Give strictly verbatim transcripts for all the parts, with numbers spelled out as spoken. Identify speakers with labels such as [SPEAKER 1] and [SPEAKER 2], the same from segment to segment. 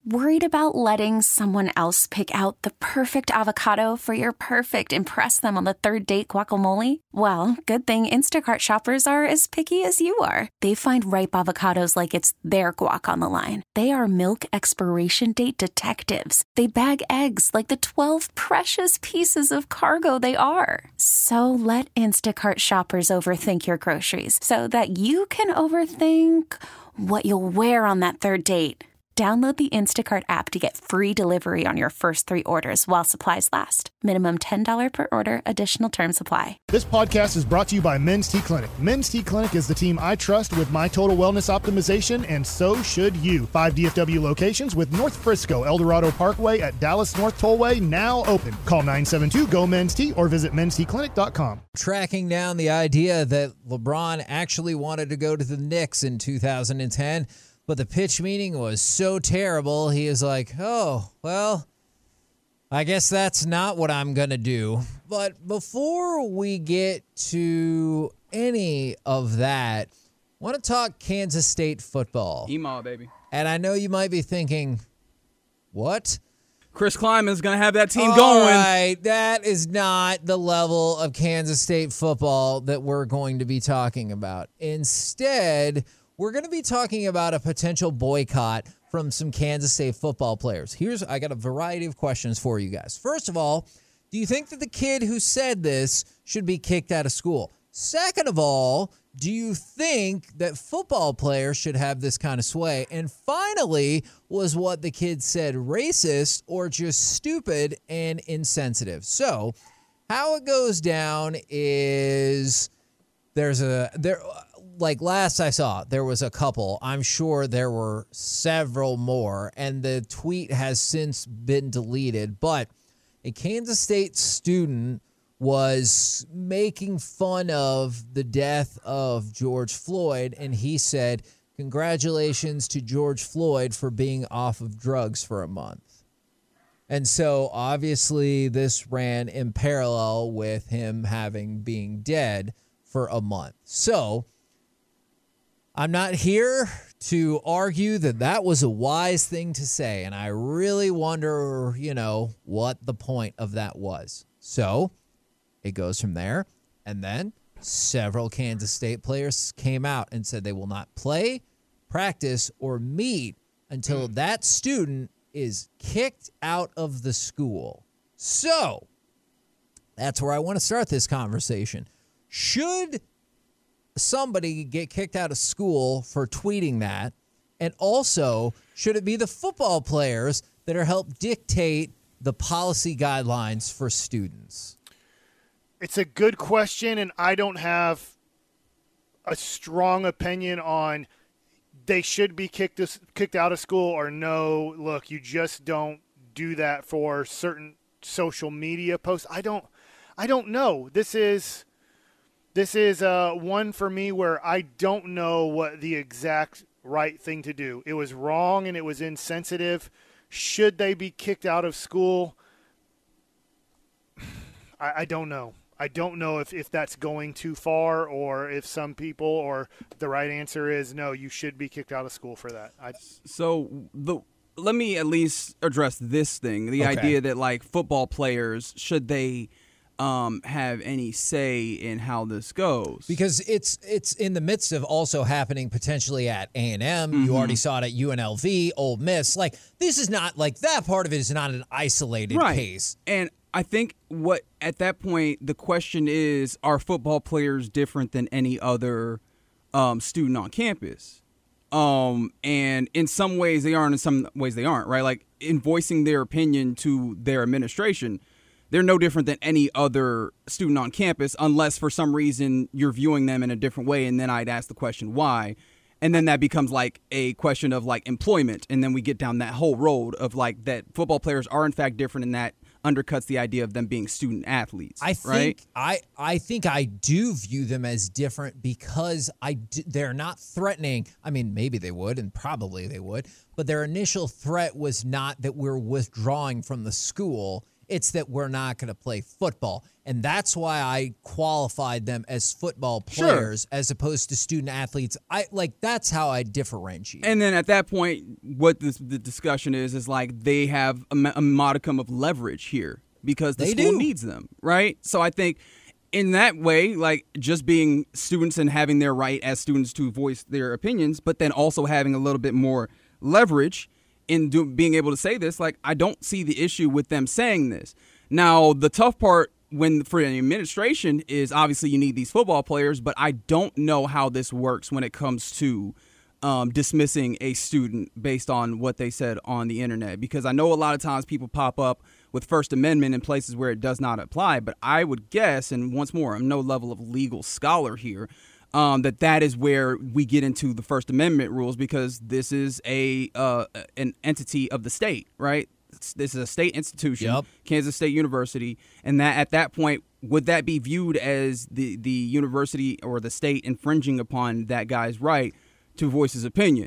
[SPEAKER 1] Worried about letting someone else pick out the perfect avocado for your perfect impress them on the third date guacamole? Well, good thing Instacart shoppers are as picky as you are. They find ripe avocados like it's their guac on the line. They are milk expiration date detectives. They bag eggs like the twelve precious pieces of cargo they are. So let Instacart shoppers overthink your groceries so that you can overthink what you'll wear on that third date. Download the Instacart app to get free delivery on your first three orders while supplies last. Minimum ten dollars per order. Additional terms apply.
[SPEAKER 2] This podcast is brought to you by Men's T Clinic. Men's T Clinic is the team I trust with my total wellness optimization, and so should you. Five D F W locations with North Frisco, El Dorado Parkway at Dallas North Tollway now open. Call nine seven two, G O, Men's T or visit men's t clinic dot com.
[SPEAKER 3] Tracking down the idea that LeBron actually wanted to go to the Knicks in two thousand ten. But the pitch meeting was so terrible, he is like, oh, well, I guess that's not what I'm going to do. But before we get to any of that, I want to talk Kansas State football.
[SPEAKER 4] E-Maw, baby.
[SPEAKER 3] And I know you might be thinking, what?
[SPEAKER 4] Chris Kleiman's going to have that team
[SPEAKER 3] All
[SPEAKER 4] going.
[SPEAKER 3] right, that is not the level of Kansas State football that we're going to be talking about. Instead, we're going to be talking about a potential boycott from some Kansas State football players. Here's, I got a variety of questions for you guys. First of all, do you think that the kid who said this should be kicked out of school? Second of all, do you think that football players should have this kind of sway? And finally, was what the kid said racist or just stupid and insensitive? So, how it goes down is there's a there. Like last I saw, there was a couple. I'm sure there were several more, and the tweet has since been deleted. But a Kansas State student was making fun of the death of George Floyd, and he said, congratulations to George Floyd for being off of drugs for a month. And so obviously this ran in parallel with him having being dead for a month. So I'm not here to argue that that was a wise thing to say, and I really wonder, you know, what the point of that was. So it goes from there, and then several Kansas State players came out and said they will not play, practice, or meet until that student is kicked out of the school. So that's where I want to start this conversation. Should somebody get kicked out of school for tweeting that? And also, should it be the football players that are help dictate the policy guidelines for students?
[SPEAKER 2] It's a good question, and I don't have a strong opinion on they should be kicked kicked out of school or no. Look, you just don't do that for certain social media posts. I don't, I don't know. This is. This is uh, one for me where I don't know what the exact right thing to do. It was wrong and it was insensitive. Should they be kicked out of school? I, I don't know. I don't know if, if that's going too far or if some people or the right answer is no, you should be kicked out of school for that. I,
[SPEAKER 4] so the let me at least address this thing, the
[SPEAKER 3] Okay.
[SPEAKER 4] idea that, like, football players, should they – Um, have any say in how this goes?
[SPEAKER 3] Because it's it's in the midst of also happening potentially at A and M. Mm-hmm. You already saw it at U N L V, Ole Miss. Like, this is not, like, that part of it is not an isolated
[SPEAKER 4] right.
[SPEAKER 3] case.
[SPEAKER 4] And I think what, at that point, the question is, are football players different than any other um, student on campus? Um, and in some ways they are, and in some ways they aren't, right? Like, in voicing their opinion to their administration, they're no different than any other student on campus, unless for some reason you're viewing them in a different way. And then I'd ask the question, why? And then that becomes like a question of like employment. And then we get down that whole road of like that football players are in fact different, and that undercuts the idea of them being student athletes.
[SPEAKER 3] I think
[SPEAKER 4] right?
[SPEAKER 3] I, I think I do view them as different because I do, they're not threatening. I mean, maybe they would, and probably they would, but their initial threat was not that we're withdrawing from the school. It's that we're not going to play football. And that's why I qualified them as football players
[SPEAKER 4] sure.
[SPEAKER 3] as opposed to student athletes. I like that's how I differentiate.
[SPEAKER 4] And then at that point, what this, the discussion is, is like they have a, a modicum of leverage here because the
[SPEAKER 3] they
[SPEAKER 4] school
[SPEAKER 3] do.
[SPEAKER 4] needs them, right? So I think in that way, like just being students and having their right as students to voice their opinions, but then also having a little bit more leverage in do, being able to say this, like I don't see the issue with them saying this. Now, the tough part when for the administration is obviously you need these football players, but I don't know how this works when it comes to um, dismissing a student based on what they said on the internet, because I know a lot of times people pop up with First Amendment in places where it does not apply. But I would guess, and once more, I'm no level of legal scholar here, um, that that is where we get into the First Amendment rules, because this is a uh, an entity of the state, right? This is a state institution,
[SPEAKER 3] yep.
[SPEAKER 4] Kansas State University, and that at that point, would that be viewed as the, the university or the state infringing upon that guy's right to voice his opinion?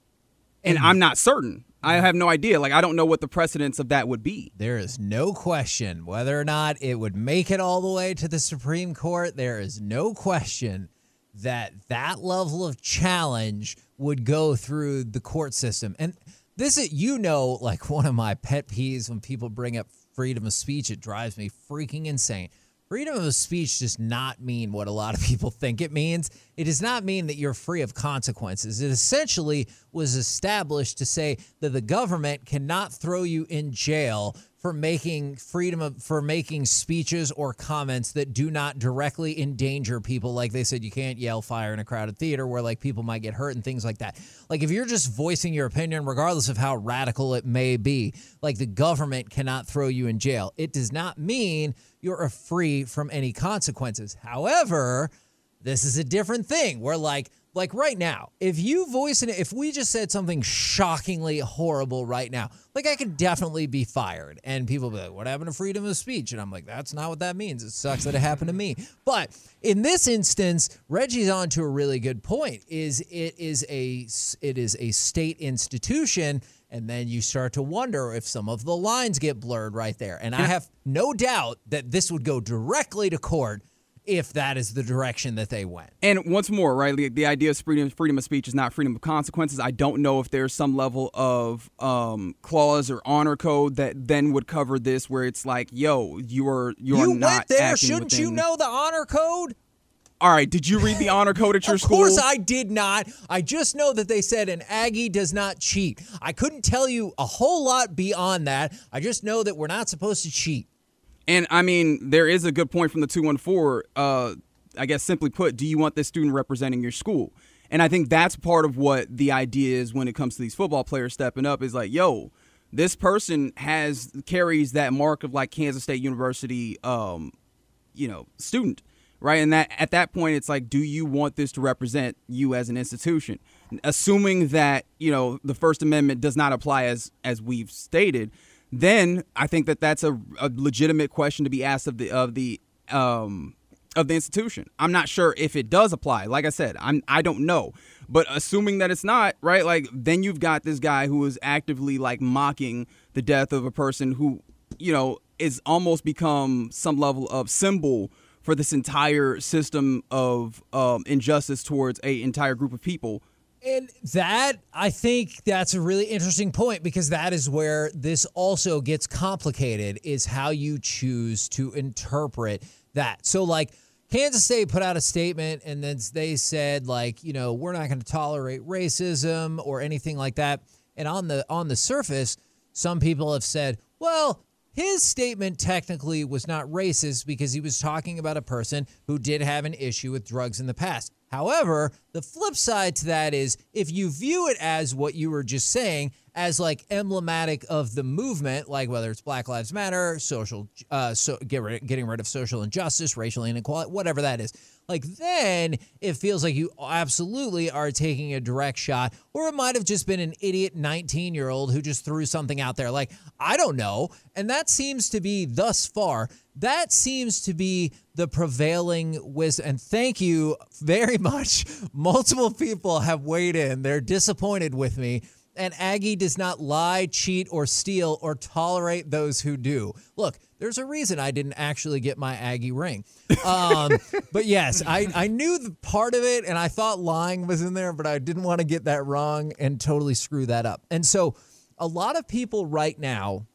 [SPEAKER 4] And I'm not certain. I have no idea. Like, I don't know what the precedence of that would be.
[SPEAKER 3] There is no question whether or not it would make it all the way to the Supreme Court. There is no question that that level of challenge would go through the court system. And this is, you know, like one of my pet peeves when people bring up freedom of speech. It drives me freaking insane. Freedom of speech does not mean what a lot of people think it means. It does not mean that you're free of consequences. It essentially was established to say that the government cannot throw you in jail for making freedom of for making speeches or comments that do not directly endanger people. Like they said, you can't yell fire in a crowded theater where like people might get hurt and things like that. Like if you're just voicing your opinion, regardless of how radical it may be, like the government cannot throw you in jail. It does not mean you're free from any consequences. However, this is a different thing where like, like right now, if you voice it, if we just said something shockingly horrible right now, like I could definitely be fired and people be like, what happened to freedom of speech? And I'm like, that's not what that means. It sucks that it happened to me. But in this instance, Reggie's on to a really good point is it is a, it is a state institution. And then you start to wonder if some of the lines get blurred right there. And I have no doubt that this would go directly to court if that is the direction that they went.
[SPEAKER 4] And once more, right, the, the idea of freedom, freedom of speech is not freedom of consequences. I don't know if there's some level of um, clause or honor code that then would cover this where it's like, yo, you are you are
[SPEAKER 3] you
[SPEAKER 4] not
[SPEAKER 3] went there.
[SPEAKER 4] acting
[SPEAKER 3] Shouldn't
[SPEAKER 4] within...
[SPEAKER 3] you know the honor code?
[SPEAKER 4] All right, did you read the honor code at your school?
[SPEAKER 3] Of course I did not. I just know that they said an Aggie does not cheat. I couldn't tell you a whole lot beyond that. I just know that we're not supposed to cheat.
[SPEAKER 4] And, I mean, there is a good point from the two one four. Uh, I guess simply put, do you want this student representing your school? And I think that's part of what the idea is when it comes to these football players stepping up is like, yo, this person has carries that mark of like Kansas State University, um, you know, student, right? And that at that point, it's like, do you want this to represent you as an institution? Assuming that, you know, the First Amendment does not apply as as we've stated, then I think that that's a, a legitimate question to be asked of the of the um, of the institution. I'm not sure if it does apply. Like I said, I'm I don't know. But assuming that it's not, right, like then you've got this guy who is actively like mocking the death of a person who, you know, is almost become some level of symbol for this entire system of um, injustice towards a entire group of people.
[SPEAKER 3] And that, I think that's a really interesting point because that is where this also gets complicated is how you choose to interpret that. So, like, Kansas State put out a statement and then they said, like, you know, we're not going to tolerate racism or anything like that. And on the on the surface, some people have said, well, his statement technically was not racist because he was talking about a person who did have an issue with drugs in the past. However, the flip side to that is if you view it as what you were just saying, as like emblematic of the movement, like whether it's Black Lives Matter, social, uh, so get rid, getting rid of social injustice, racial inequality, whatever that is, like then it feels like you absolutely are taking a direct shot, or it might have just been an idiot nineteen-year-old who just threw something out there. Like, I don't know. And that seems to be thus far, that seems to be the prevailing wisdom. And thank you very much. Multiple people have weighed in. They're disappointed with me An Aggie does not lie, cheat, or steal, or tolerate those who do. Look, there's a reason I didn't actually get my Aggie ring. Um, but yes, I, I knew the part of it, and I thought lying was in there, but I didn't want to get that wrong and totally screw that up. And so a lot of people right now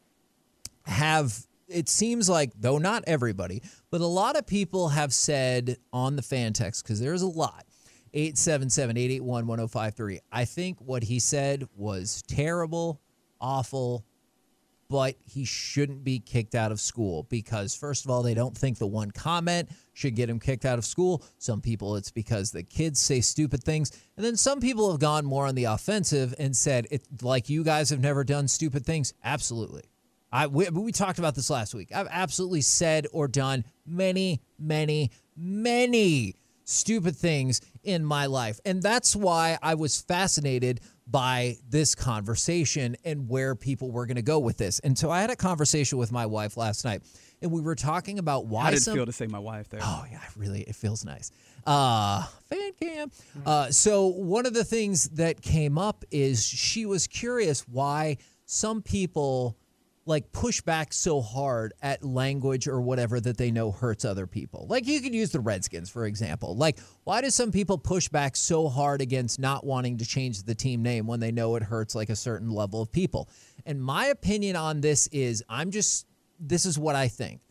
[SPEAKER 3] have, it seems like, though not everybody, but a lot of people have said on the fan text, because there's a lot, eight seven seven, eight eight one, one oh five three. I think what he said was terrible, awful, but he shouldn't be kicked out of school because, first of all, they don't think the one comment should get him kicked out of school. Some people, it's because the kids say stupid things. And then some people have gone more on the offensive and said, it, like, you guys have never done stupid things. Absolutely. I, we, we talked about this last week. I've absolutely said or done many, many, many stupid things in my life. And that's why I was fascinated by this conversation and where people were going to go with this. And so I had a conversation with my wife last night, and we were talking about why
[SPEAKER 4] How did
[SPEAKER 3] some...
[SPEAKER 4] it feel to say my wife there?
[SPEAKER 3] Oh, yeah, really, it feels nice. Uh, fan cam. Uh, so one of the things that came up is she was curious why some people like push back so hard at language or whatever that they know hurts other people. Like you could use the Redskins, for example. Like, why do some people push back so hard against not wanting to change the team name when they know it hurts like a certain level of people? And my opinion on this is, I'm just, this is what I think,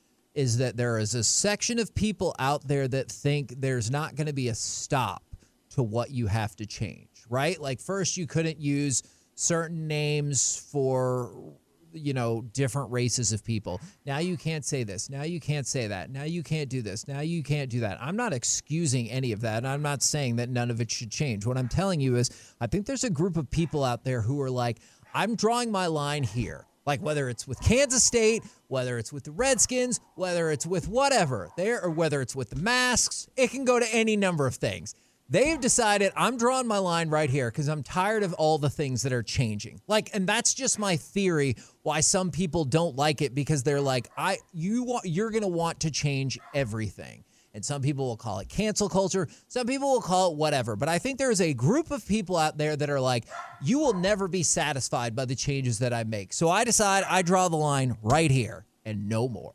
[SPEAKER 3] is that there is a section of people out there that think there's not going to be a stop to what you have to change, right? Like first you couldn't use certain names for, you know, different races of people. Now you can't say this. Now you can't say that. Now you can't do this. Now you can't do that. I'm not excusing any of that. And I'm not saying that none of it should change. What I'm telling you is I think there's a group of people out there who are like, I'm drawing my line here. Like whether it's with Kansas State, whether it's with the Redskins, whether it's with whatever there, or whether it's with the masks, it can go to any number of things. They've decided I'm drawing my line right here because I'm tired of all the things that are changing. Like, and that's just my theory why some people don't like it, because they're like, I, you want, you're going to want to change everything. And some people will call it cancel culture. Some people will call it whatever. But I think there's a group of people out there that are like, you will never be satisfied by the changes that I make. So I decide I draw the line right here and no more.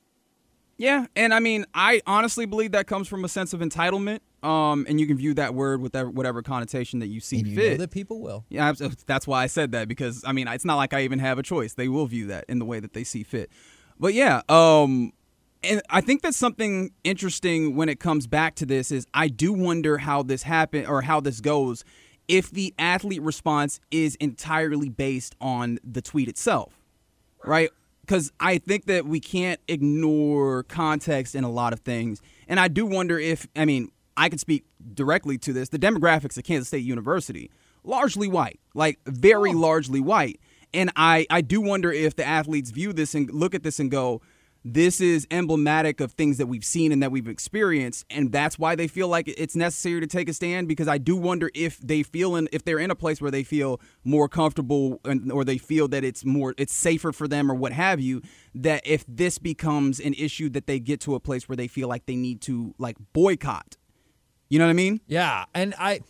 [SPEAKER 4] Yeah, and I mean, I honestly believe that comes from a sense of entitlement, um, and you can view that word with whatever connotation that you see
[SPEAKER 3] and you
[SPEAKER 4] fit.
[SPEAKER 3] know that people will.
[SPEAKER 4] Yeah, that's why I said that, because, I mean, it's not like I even have a choice. They will view that in the way that they see fit. But, yeah, um, and I think that's something interesting when it comes back to this is I do wonder how this happened or how this goes if the athlete response is entirely based on the tweet itself, right? Because I think that we can't ignore context in a lot of things. And I do wonder if, I mean, I could speak directly to this. The demographics at Kansas State University, largely white, like very oh. largely white. And I, I do wonder if the athletes view this and look at this and go, this is emblematic of things that we've seen and that we've experienced, and that's why they feel like it's necessary to take a stand, because I do wonder if they feel in, if they're in a place where they feel more comfortable and, or they feel that it's more it's safer for them or what have you, that if this becomes an issue that they get to a place where they feel like they need to like boycott. You know what I mean?
[SPEAKER 3] Yeah, and I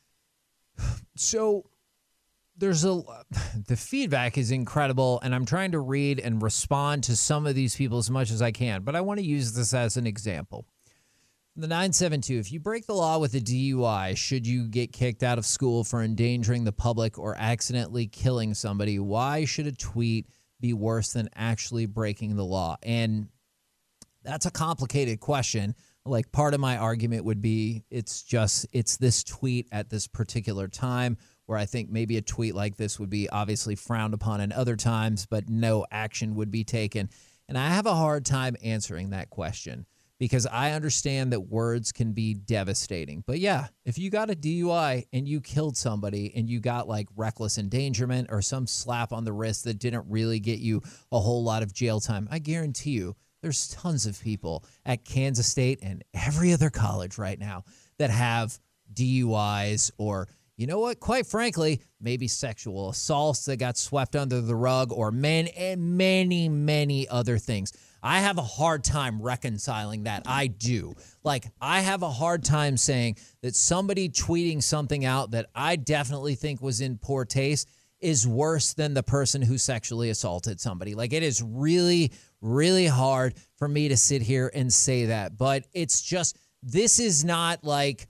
[SPEAKER 3] so There's a the feedback is incredible, and I'm trying to read and respond to some of these people as much as I can, but I want to use this as an example. The nine seven two, if you break the law with a D U I, should you get kicked out of school for endangering the public or accidentally killing somebody? Why should a tweet be worse than actually breaking the law? And that's a complicated question. Like, part of my argument would be it's just it's this tweet at this particular time, where I think maybe a tweet like this would be obviously frowned upon in other times, but no action would be taken. And I have a hard time answering that question because I understand that words can be devastating. But yeah, if you got a D U I and you killed somebody and you got like reckless endangerment or some slap on the wrist that didn't really get you a whole lot of jail time, I guarantee you there's tons of people at Kansas State and every other college right now that have D U Is or you know what? Quite frankly, maybe sexual assaults that got swept under the rug or men and many, many other things. I have a hard time reconciling that. I do. Like, I have a hard time saying that somebody tweeting something out that I definitely think was in poor taste is worse than the person who sexually assaulted somebody. Like, it is really, really hard for me to sit here and say that. But it's just, this is not like,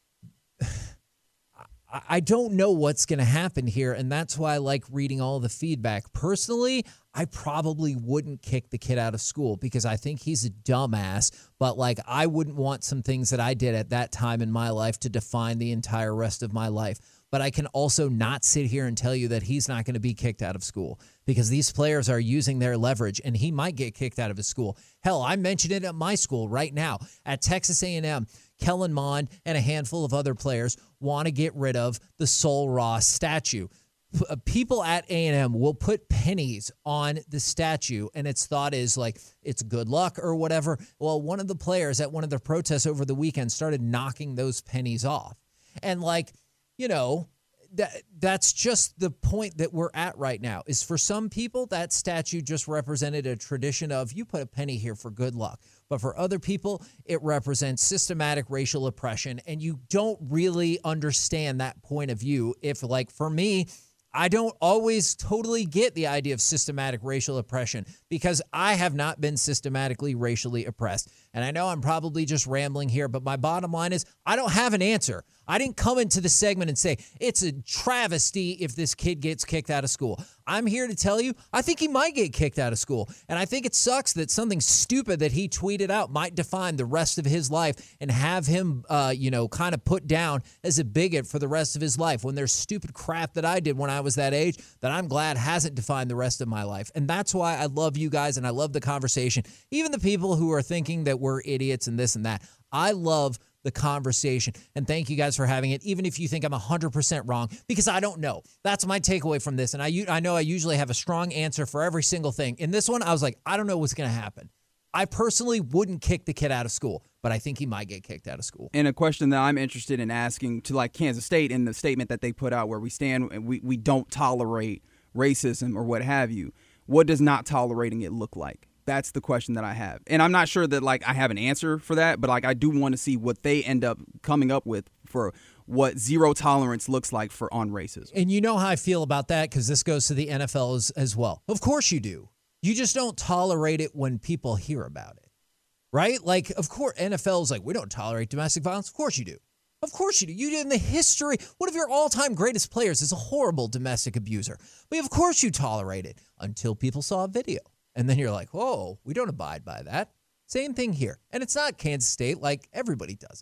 [SPEAKER 3] I don't know what's going to happen here, and that's why I like reading all the feedback. Personally, I probably wouldn't kick the kid out of school because I think he's a dumbass, but like I wouldn't want some things that I did at that time in my life to define the entire rest of my life. But I can also not sit here and tell you that he's not going to be kicked out of school because these players are using their leverage, and he might get kicked out of his school. Hell, I mentioned it at my school right now. At Texas A and M, Kellen Mond and a handful of other players want to get rid of the Sol Ross statue. P- people at A and M will put pennies on the statue, and its thought is like it's good luck or whatever. Well, one of the players at one of the protests over the weekend started knocking those pennies off. And like, you know, that that's just the point that we're at right now, is for some people, that statue just represented a tradition of you put a penny here for good luck. But for other people, it represents systematic racial oppression, and you don't really understand that point of view. If, like, for me, I don't always totally get the idea of systematic racial oppression because I have not been systematically racially oppressed. And I know I'm probably just rambling here, but my bottom line is I don't have an answer. I didn't come into the segment and say it's a travesty if this kid gets kicked out of school. I'm here to tell you I think he might get kicked out of school. And I think it sucks that something stupid that he tweeted out might define the rest of his life and have him, uh, you know, kind of put down as a bigot for the rest of his life when there's stupid crap that I did when I was that age that I'm glad hasn't defined the rest of my life. And that's why I love you guys and I love the conversation. Even the people who are thinking that we're idiots and this and that. I love the conversation, and thank you guys for having it, even if you think I'm one hundred percent wrong, because I don't know. That's my takeaway from this, and I, I know I usually have a strong answer for every single thing. In this one, I was like, I don't know what's going to happen. I personally wouldn't kick the kid out of school, but I think he might get kicked out of school.
[SPEAKER 4] And a question that I'm interested in asking to, like, Kansas State in the statement that they put out where we stand and we, we don't tolerate racism or what have you, what does not tolerating it look like? That's the question that I have. And I'm not sure that, like, I have an answer for that, but, like, I do want to see what they end up coming up with for what zero tolerance looks like for on racism.
[SPEAKER 3] And you know how I feel about that because this goes to the N F L as, as well. Of course you do. You just don't tolerate it when people hear about it, right? Like, of course, N F L is like, we don't tolerate domestic violence. Of course you do. Of course you do. You did in the history. One of your all-time greatest players is a horrible domestic abuser. But of course you tolerate it until people saw a video. And then you're like, whoa, we don't abide by that. Same thing here. And it's not Kansas State like everybody does.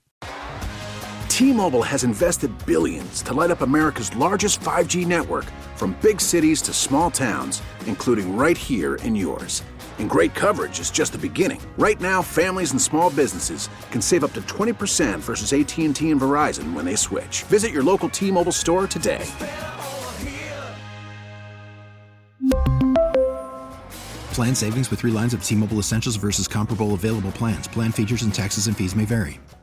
[SPEAKER 5] T-Mobile has invested billions to light up America's largest five G network, from big cities to small towns, including right here in yours. And great coverage is just the beginning. Right now, families and small businesses can save up to twenty percent versus A T and T and Verizon when they switch. Visit your local T-Mobile store today.
[SPEAKER 6] Plan savings with three lines of T-Mobile Essentials versus comparable available plans. Plan features and taxes and fees may vary.